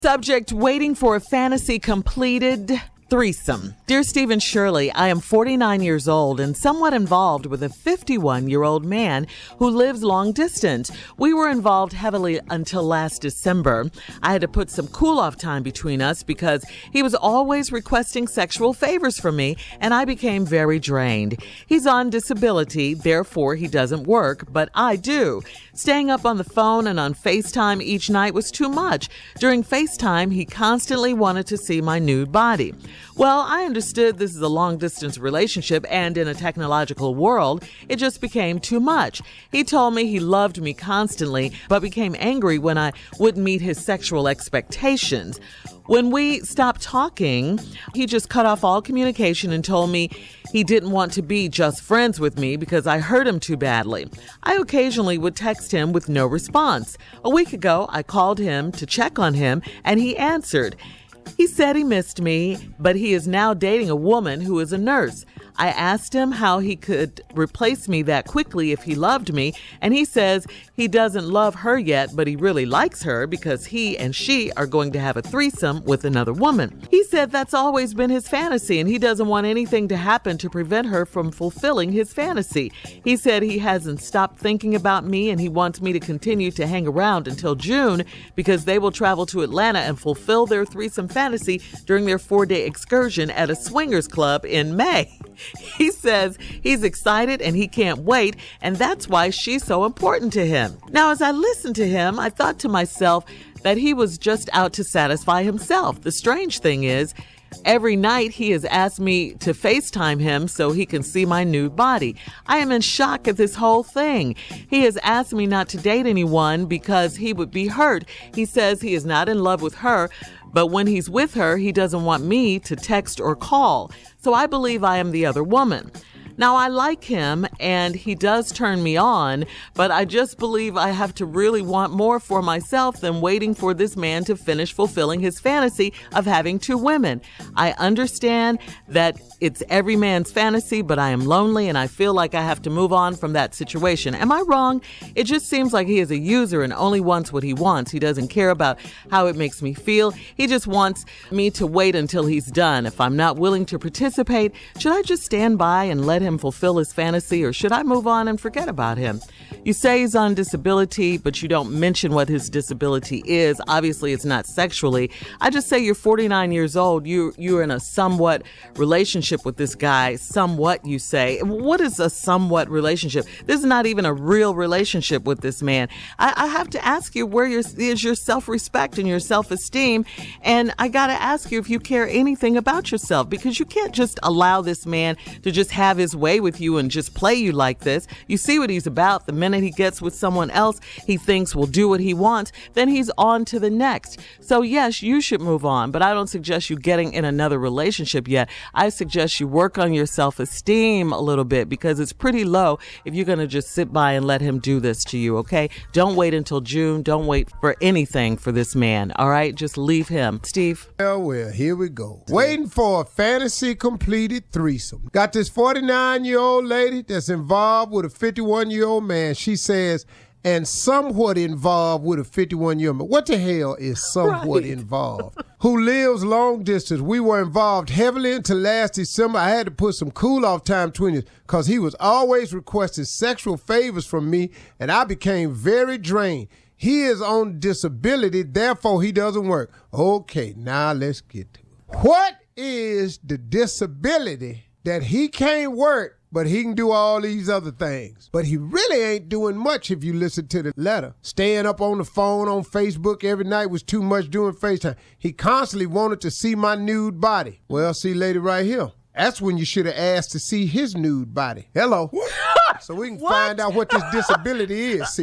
Subject, waiting for a fantasy completed. Threesome. Dear Steve and Shirley, I am 49 years old and somewhat involved with a 51-year-old man who lives long distance. We were involved heavily until last December. I had to put some cool-off time between us because he was always requesting sexual favors from me, and I became very drained. He's on disability, therefore he doesn't work, but I do. Staying up on the phone and on FaceTime each night was too much. During FaceTime, he constantly wanted to see my nude body. Well, I understood this is a long-distance relationship, and in a technological world, it just became too much. He told me he loved me constantly, but became angry when I wouldn't meet his sexual expectations. When we stopped talking, he just cut off all communication and told me he didn't want to be just friends with me because I hurt him too badly. I occasionally would text him with no response. A week ago, I called him to check on him, and he answered. He said he missed me, but he is now dating a woman who is a nurse. I asked him how he could replace me that quickly if he loved me, and he says he doesn't love her yet, but he really likes her because he and she are going to have a threesome with another woman. He said that's always been his fantasy, and he doesn't want anything to happen to prevent her from fulfilling his fantasy. He said he hasn't stopped thinking about me, and he wants me to continue to hang around until June because they will travel to Atlanta and fulfill their threesome fantasy during their 4-day excursion at a swingers club in May. He says he's excited and he can't wait, and that's why she's so important to him. Now, as I listened to him, I thought to myself that he was just out to satisfy himself. The strange thing is, every night he has asked me to FaceTime him so he can see my nude body. I am in shock at this whole thing. He has asked me not to date anyone because he would be hurt. He says he is not in love with her, but when he's with her, he doesn't want me to text or call. So I believe I am the other woman. Now, I like him, and he does turn me on, but I just believe I have to really want more for myself than waiting for this man to finish fulfilling his fantasy of having two women. I understand that it's every man's fantasy, but I am lonely, and I feel like I have to move on from that situation. Am I wrong? It just seems like he is a user and only wants what he wants. He doesn't care about how it makes me feel. He just wants me to wait until he's done. If I'm not willing to participate, should I just stand by and let him fulfill his fantasy, or should I move on and forget about him? You say he's on disability, but you don't mention what his disability is. Obviously, it's not sexually. I just say you're 49 years old. You're in a somewhat relationship with this guy. Somewhat, you say. What is a somewhat relationship? This is not even a real relationship with this man. I have to ask you, where is your self-respect and your self-esteem? And I got to ask you if you care anything about yourself, because you can't just allow this man to just have his way with you and just play you like this. You see what he's about. The minute he gets with someone else he thinks will do what he wants, then he's on to the next. So yes, you should move on, but I don't suggest you getting in another relationship yet. I suggest you work on your self-esteem a little bit, because it's pretty low if you're going to just sit by and let him do this to you, okay? Don't wait until June. Don't wait for anything for this man, all right? Just leave him. Steve? Well, here we go. Waiting for a fantasy completed threesome. Got this 49-year-old lady that's involved with a 51-year-old man. She says, and somewhat involved with a 51-year-old man. What the hell is somewhat involved? Who lives long distance. We were involved heavily until last December. I had to put some cool-off time between us because he was always requesting sexual favors from me, and I became very drained. He is on disability, therefore he doesn't work. Okay, now let's get to it. What is the disability that he can't work, but he can do all these other things? But he really ain't doing much if you listen to the letter. Staying up on the phone, on Facebook every night was too much doing FaceTime. He constantly wanted to see my nude body. Well, see, lady, right here. That's when you should have asked to see his nude body. Hello. So we can find out what this disability is.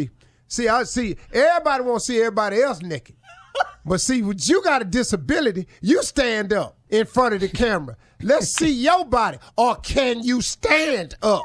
See, everybody want to see everybody else naked. But see, when you got a disability, you stand up in front of the camera. Let's see your body. Or can you stand up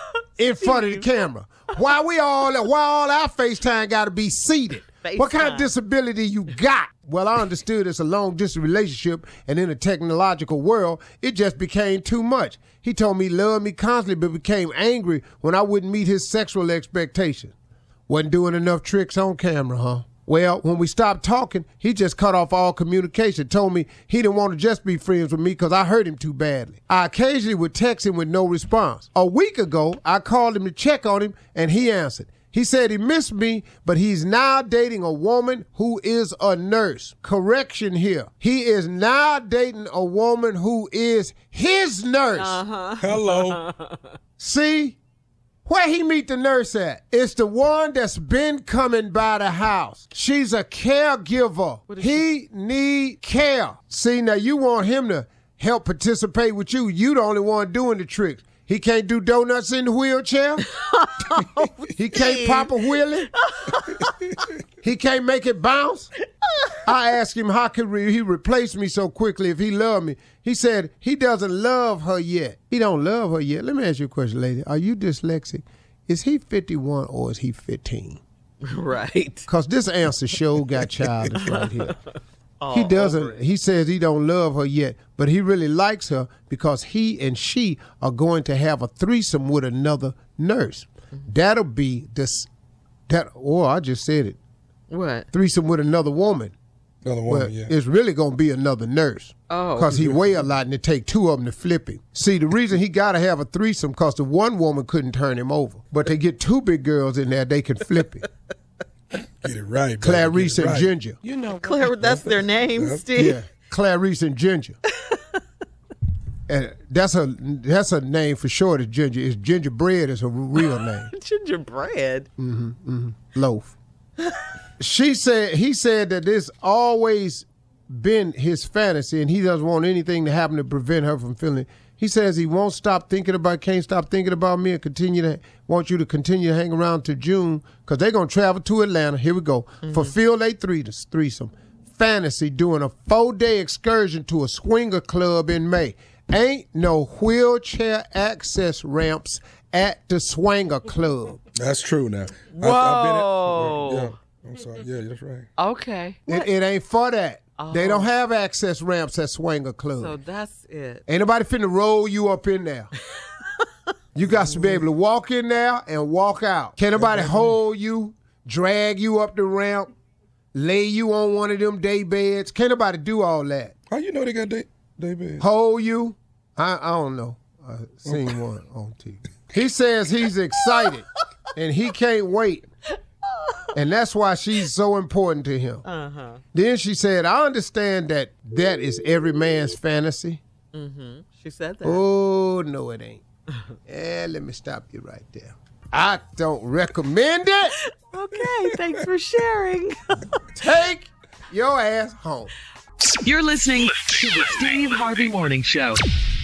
in front of the camera? Why all our FaceTime got to be seated? What kind of disability you got? Well, I understood it's a long-distance relationship, and in a technological world, it just became too much. He told me he loved me constantly, but became angry when I wouldn't meet his sexual expectations. Wasn't doing enough tricks on camera, huh? Well, when we stopped talking, he just cut off all communication, told me he didn't want to just be friends with me because I hurt him too badly. I occasionally would text him with no response. A week ago, I called him to check on him, and he answered. He said he missed me, but he's now dating a woman who is a nurse. Correction here. He is now dating a woman who is his nurse. Hello. See? Where he meet the nurse at? It's the one that's been coming by the house. She's a caregiver. He need care. See, now you want him to help participate with you. You the only one doing the tricks. He can't do donuts in the wheelchair. He can't pop a wheelie. He can't make it bounce. I asked him how could he replace me so quickly if he loved me. He said he doesn't love her yet. He don't love her yet. Let me ask you a question, lady. Are you dyslexic? Is he 51 or is he 15? Right. Because this answer show got childish right here. He doesn't. He says he don't love her yet, but he really likes her because he and she are going to have a threesome with another nurse. That'll be this. I just said it. What? Threesome with another woman. Another woman, yeah. It's really going to be another nurse. Oh. Because he weigh a lot and it take two of them to flip him. See, the reason he got to have a threesome because the one woman couldn't turn him over. But they get two big girls in there, they can flip him. Get it right, baby. Clarice and Ginger. You know, Claire, that's their name, Steve. Yeah, Clarice and Ginger. And that's her name for short is Ginger. It's Gingerbread is her real name. Gingerbread? Loaf. He said that this always been his fantasy and he doesn't want anything to happen to prevent her from feeling it. He says he can't stop thinking about me and want you to continue to hang around to June because they're going to travel to Atlanta. Here we go. Fulfill their threesome. Fantasy doing a 4-day excursion to a swinger club in May. Ain't no wheelchair access ramps at the swinger club. That's true now. Whoa. Yeah, I'm sorry. Yeah, that's right. Okay. It ain't for that. They don't have access ramps at swinger club. So that's it. Ain't nobody finna roll you up in there. You got to be able to walk in there and walk out. Can't nobody hold you, drag you up the ramp, lay you on one of them day beds. Can't nobody do all that. How you know they got day beds? Hold you? I don't know. I seen one on TV. He says he's excited and he can't wait. And that's why she's so important to him. Then she said, I understand that is every man's fantasy. She said that. Oh, no, it ain't. Let me stop you right there. I don't recommend it. Okay, thanks for sharing. Take your ass home. You're listening to the Steve Harvey Morning Show.